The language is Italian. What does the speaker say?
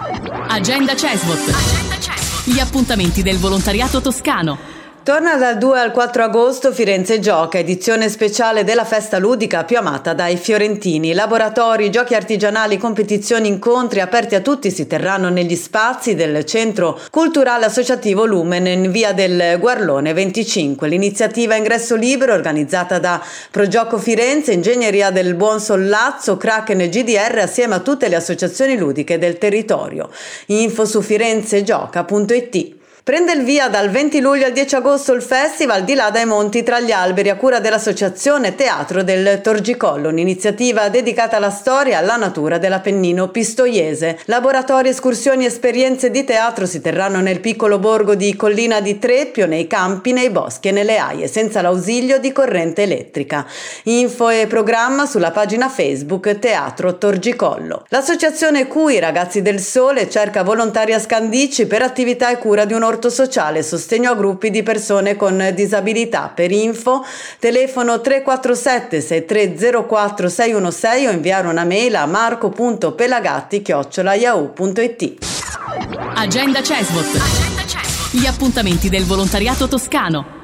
Agenda CESVOT. Gli appuntamenti del volontariato toscano. Torna dal 2 al 4 agosto Firenze Gioca, edizione speciale della festa ludica più amata dai fiorentini. Laboratori, giochi artigianali, competizioni, incontri aperti a tutti si terranno negli spazi del Centro Culturale Associativo Lumen in via del Guarlone 25. L'iniziativa a ingresso libero organizzata da Progioco Firenze, Ingegneria del Buon Sollazzo, Kraken e GDR assieme a tutte le associazioni ludiche del territorio. Info su firenzegioca.it. Prende il via dal 20 luglio al 10 agosto il Festival Di là dai monti tra gli alberi a cura dell'Associazione Teatro del Torgicollo, un'iniziativa dedicata alla storia e alla natura dell'Appennino pistoiese. Laboratori, escursioni e esperienze di teatro si terranno nel piccolo borgo di Collina di Treppio, nei campi, nei boschi e nelle aie, senza l'ausilio di corrente elettrica. Info e programma sulla pagina Facebook Teatro Torgicollo. L'Associazione CUI Ragazzi del Sole cerca volontari a Scandicci per attività e cura di un orto sociale, sostegno a gruppi di persone con disabilità. Per info telefono 347 6304 616 o inviare una mail a marco.pelagatti@yahoo.it. Agenda CESVOT. Gli appuntamenti del volontariato toscano.